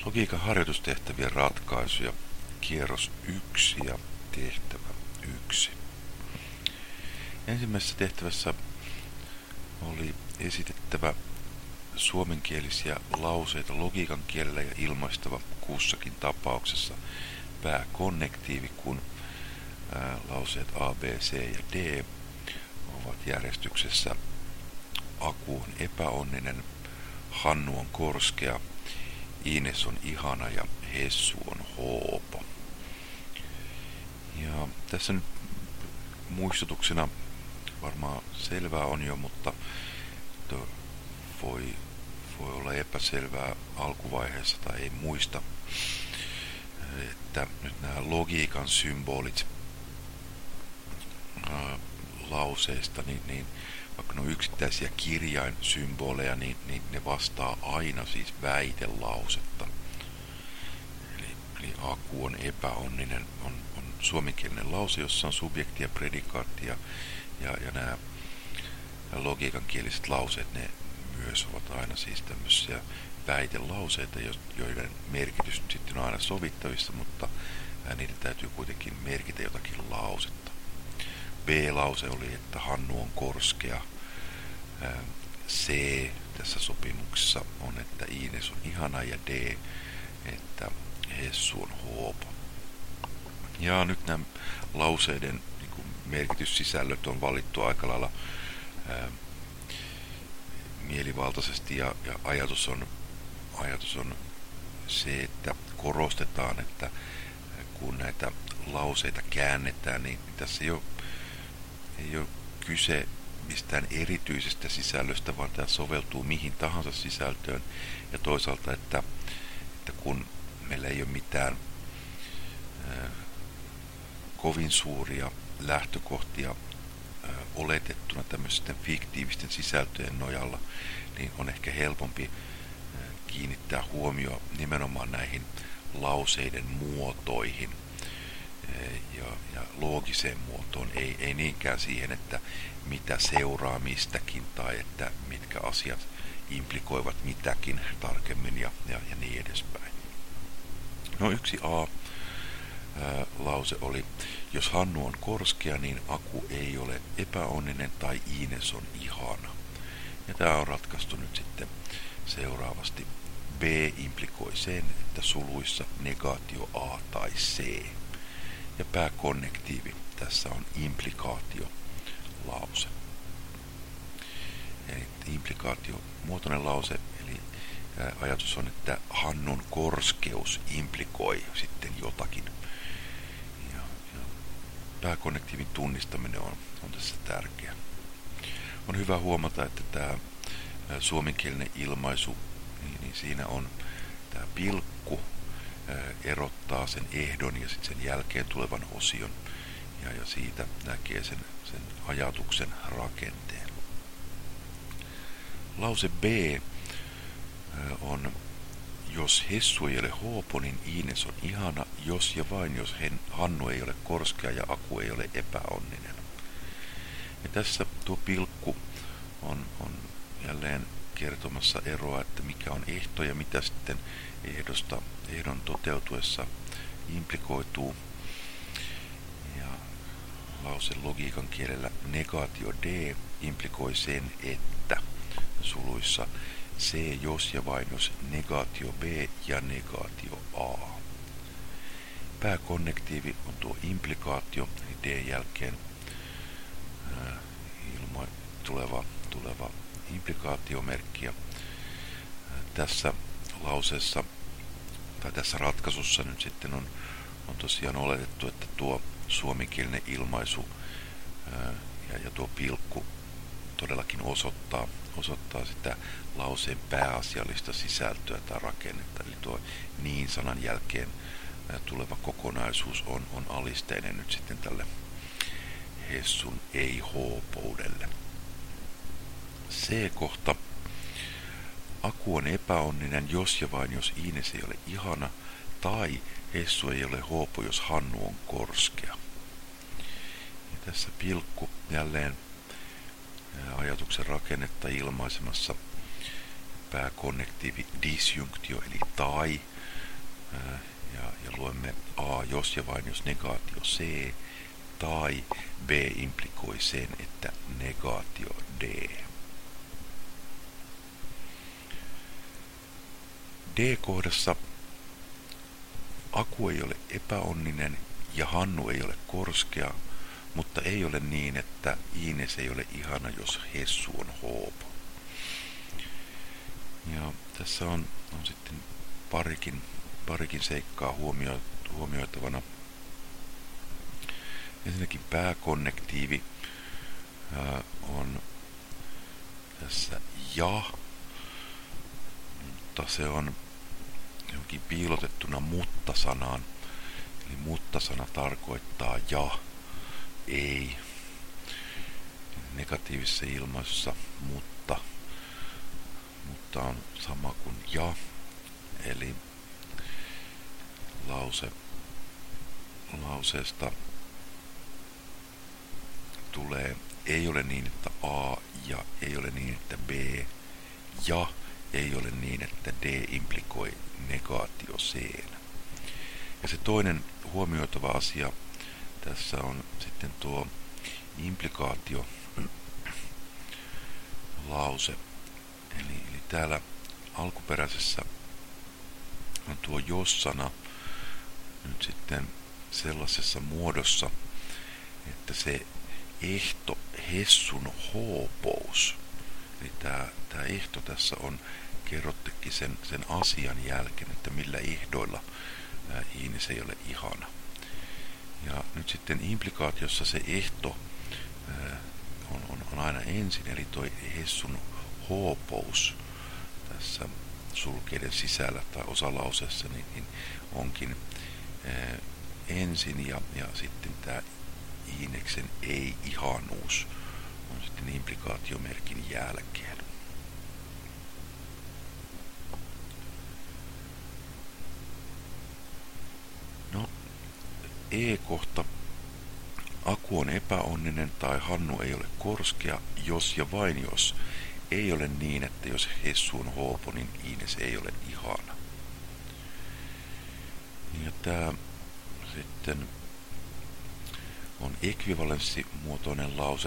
Logiikan harjoitustehtävien ratkaisuja. Kierros 1 ja tehtävä 1. Ensimmäisessä tehtävässä oli esitettävä suomenkielisiä lauseita logiikan kielellä ja ilmaistava kussakin tapauksessa pääkonnektiivi, kun lauseet A, B, C ja D ovat järjestyksessä Aku on epäonninen, Hannu on korskea, Ines on ihana ja Hessu on hoopo. Ja tässä nyt muistutuksena varmaan selvää on jo, mutta voi olla epäselvää alkuvaiheessa tai ei muista, että nyt nämä logiikan symbolit lauseista, niin vaikka ne on yksittäisiä kirjainsymboleja, niin ne vastaa aina siis väitelausetta. Eli Aku on epäonninen on suomenkielinen lause, jossa on subjekti ja predikaatti, ja nämä logiikan kieliset lauseet, ne myös ovat aina siis tämmöisiä väitelauseita, joiden merkitys nyt sitten on aina sovittavissa, mutta niiden täytyy kuitenkin merkitä jotakin lausetta. B-lause oli, että Hannu on korskea. C tässä sopimuksessa on, että Ines on ihana, ja D, että Hessu on hoopo. Ja nyt nämä lauseiden merkityssisällöt on valittu aika lailla mielivaltaisesti, ja ajatus on se, että korostetaan, että kun näitä lauseita käännetään, niin tässä ei ole kyse mistään erityisestä sisällöstä, vaan tämä soveltuu mihin tahansa sisältöön, ja toisaalta, että kun meillä ei ole mitään kovin suuria lähtökohtia oletettuna tämmöisten fiktiivisten sisältöjen nojalla, niin on ehkä helpompi kiinnittää huomio nimenomaan näihin lauseiden muotoihin ja loogiseen muotoon, ei niinkään siihen, että mitä seuraa mistäkin tai että mitkä asiat implikoivat mitäkin tarkemmin ja niin edespäin. No 1a lause oli, jos Hannu on korskea, niin Aku ei ole epäonninen tai Ines on ihana. Ja tämä on ratkaistu nyt sitten seuraavasti. B implikoi sen, että suluissa negaatio A tai C. Ja pääkonnektiivi tässä on implikaatiolause. Eli implikaatiomuotoinen lause, eli ajatus on, että Hannun korskeus implikoi sitten jotakin. Ja pääkonnektiivin tunnistaminen on tässä tärkeä. On hyvä huomata, että tämä suomenkielinen ilmaisu, niin siinä on tämä pilkku erottaa sen ehdon ja sitten sen jälkeen tulevan osion, ja siitä näkee sen ajatuksen rakenteen. Lause B on, jos Hessu ei ole hoopo, niin Ines on ihana, jos ja vain jos Hannu ei ole korskea ja Aku ei ole epäonninen. Ja tässä tuo pilkku on jälleen kertomassa eroa, että mikä on ehto ja mitä sitten ehdon toteutuessa implikoituu. Ja lause logiikan kielellä negaatio D implikoi sen, että suluissa C jos ja vain jos negaatio B ja negaatio A. Pääkonnektiivi on tuo implikaatio, eli D jälkeen tuleva implikaatiomerkki. Ja tässä lauseessa tai tässä ratkaisussa nyt sitten on tosiaan oletettu, että tuo suomenkielinen ilmaisu ja tuo pilkku todellakin osoittaa sitä lauseen pääasiallista sisältöä tai rakennetta. Eli tuo niin-sanan jälkeen tuleva kokonaisuus on alisteinen nyt sitten tälle Hessun ei-hoopoudelle. C-kohta. Aku on epäonninen, jos ja vain jos Ines ei ole ihana, tai Hessu ei ole hoopo, jos Hannu on korskea. Ja tässä pilkku jälleen ajatuksen rakennetta ilmaisemassa pääkonnektiivi disjunktio, eli tai ja luemme A, jos ja vain jos negaatio C, tai B implikoi sen, että negaatio D. D-kohdassa Aku ei ole epäonninen ja Hannu ei ole korskea, mutta ei ole niin, että Iines ei ole ihana, jos Hessu on hoopo. Ja tässä on sitten parikin seikkaa huomioitavana. Ensinnäkin pääkonnektiivi on tässä ja, mutta se on johonkin piilotettuna mutta-sanaan. Eli mutta-sana tarkoittaa ja, ei. Negatiivisessa ilmaisussa mutta on sama kuin ja. Eli lauseesta tulee ei ole niin, että A ja ei ole niin, että B ja ei ole niin, että D implikoi negaatio C. Ja se toinen huomioitava asia tässä on sitten tuo implikaatio lause. Eli täällä alkuperäisessä on tuo jos-sana nyt sitten sellaisessa muodossa, että se ehto Hessun hoopous, eli tämä ehto tässä on kerrottekin sen asian jälkeen, että millä ehdoilla Iines ei ole ihana. Ja nyt sitten implikaatiossa se ehto on aina ensin, eli toi Hessun hoopous tässä sulkeiden sisällä tai osalauseessa niin onkin ensin ja sitten tämä Iineksen ei-ihanuus on sitten implikaatiomerkin jälkeen. No, E-kohta. Aku on epäonninen tai Hannu ei ole korskea, jos ja vain jos. Ei ole niin, että jos Hessu on hoopo, niin Iines ei ole ihana. Ja tämä sitten on ekvivalenssimuotoinen lause.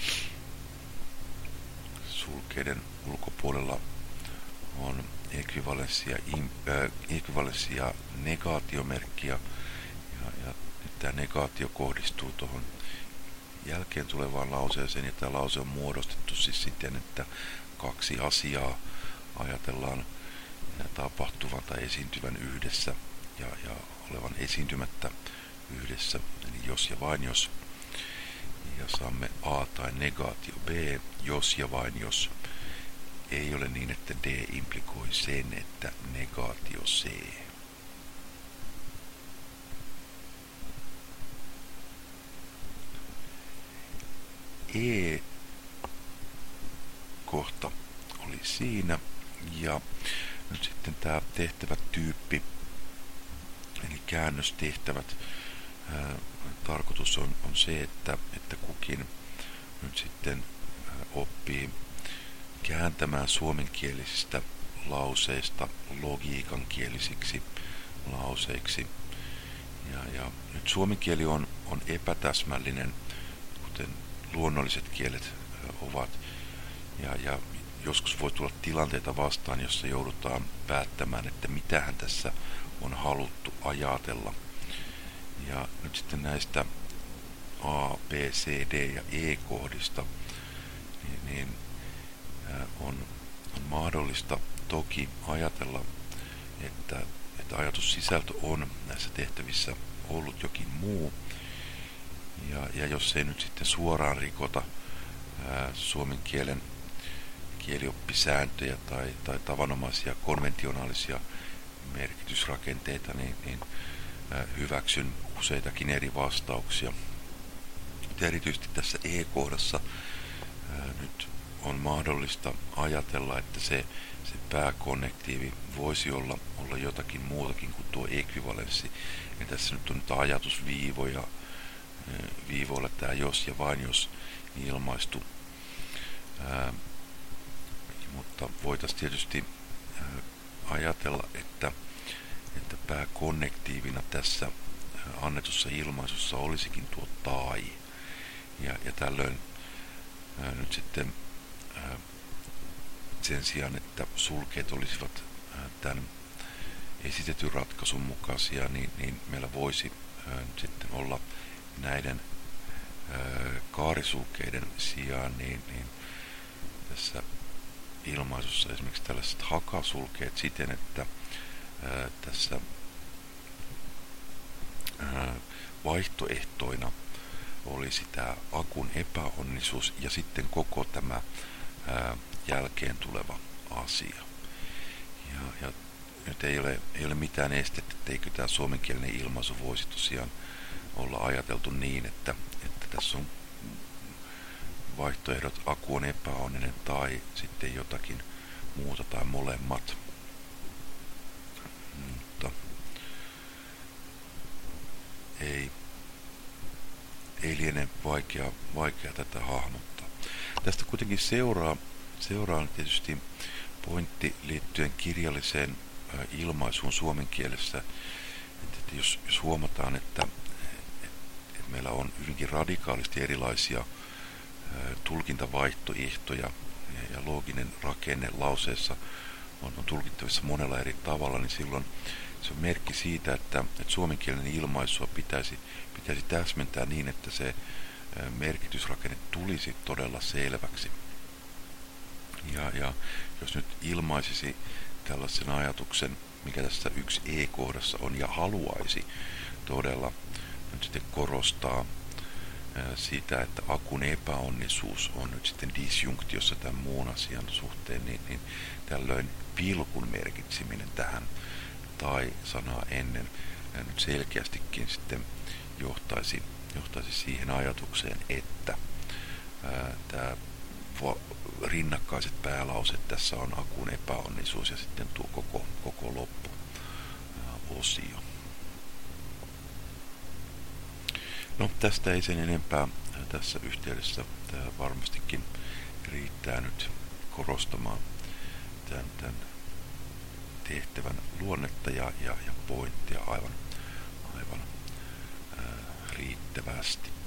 Sulkeiden ulkopuolella on ekvivalenssia ja negaatiomerkkiä. Ja nyt tämä negaatio kohdistuu tuohon jälkeen tulevaan lauseeseen, ja tämä lause on muodostettu siis siten, että kaksi asiaa ajatellaan tapahtuvan tai esiintyvän yhdessä ja olevan esiintymättä yhdessä, eli jos ja vain jos. Ja saamme A tai negaatio B, jos ja vain jos. Ei ole niin, että D implikoi sen, että negaatio C. E-kohta oli siinä, ja nyt sitten tämä tehtävätyyppi, eli käännöstehtävät. Tarkoitus on se, että kukin nyt sitten oppii kääntämään suomenkielisistä lauseista logiikankielisiksi lauseiksi. Ja nyt suomen kieli on epätäsmällinen, kuten luonnolliset kielet ovat. Ja joskus voi tulla tilanteita vastaan, jossa joudutaan päättämään, että mitähän tässä on haluttu ajatella. Ja nyt sitten näistä A, B, C, D ja E-kohdista niin on mahdollista toki ajatella, että ajatussisältö on näissä tehtävissä ollut jokin muu. Ja jos ei nyt sitten suoraan rikota suomen kielen kielioppisääntöjä tai tavanomaisia konventionaalisia merkitysrakenteita, niin hyväksyn useitakin eri vastauksia. Mutta erityisesti tässä E-kohdassa nyt on mahdollista ajatella, että se pääkonnektiivi voisi olla jotakin muutakin kuin tuo ekvivalenssi. Ja tässä nyt on nyt ajatusviivoja, viivoilla tämä jos ja vain jos ilmaistu. Mutta voitaisiin tietysti ajatella, että että pääkonnektiivina tässä annetussa ilmaisussa olisikin tuo tai. Ja tällöin nyt sitten sen sijaan, että sulkeet olisivat tämän esitetyn ratkaisun mukaisia, niin meillä voisi nyt sitten olla näiden kaarisulkeiden sijaan niin tässä ilmaisussa esimerkiksi tällaiset hakasulkeet siten, että tässä vaihtoehtoina olisi tämä akun epäonnisuus ja sitten koko tämä jälkeen tuleva asia. Ja nyt ei ole mitään estettä, etteikö tämä suomenkielinen ilmaisu voisi tosiaan olla ajateltu niin, että tässä on vaihtoehdot, aku on epäonninen tai sitten jotakin muuta tai molemmat. Mutta ei liene vaikea tätä hahmottaa. Tästä kuitenkin seuraa tietysti pointti liittyen kirjalliseen ilmaisuun suomen kielessä, että jos huomataan, että meillä on hyvinkin radikaalisti erilaisia tulkintavaihtoehtoja ja looginen rakenne lauseessa on tulkittavissa monella eri tavalla, niin silloin se on merkki siitä, että suomenkielinen ilmaisua pitäisi täsmentää niin, että se merkitysrakenne tulisi todella selväksi. Ja jos nyt ilmaisisi tällaisen ajatuksen, mikä tässä 1e-kohdassa on, ja haluaisi todella nyt sitten korostaa sitä, että akun epäonnisuus on nyt sitten disjunktiossa tämän muun asian suhteen, niin tällöin pilkun merkitseminen tähän tai sanaa ennen nyt selkeästikin sitten johtaisi siihen ajatukseen, että tämä rinnakkaiset päälauset tässä on akun epäonnisuus ja sitten tuo koko loppuosio. No, tästä ei sen enempää tässä yhteydessä. Tämä varmastikin riittää nyt korostamaan tämän tehtävän luonnetta ja pointtia aivan riittävästi.